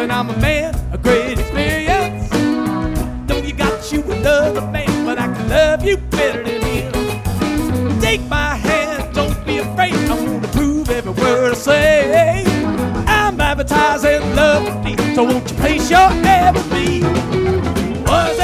and I'm a man of great experience. Know you got you another man, but I can love you better than him. Take my hand, don't be afraid. I want to prove every word I say. I'm advertising love for me, so won't you place your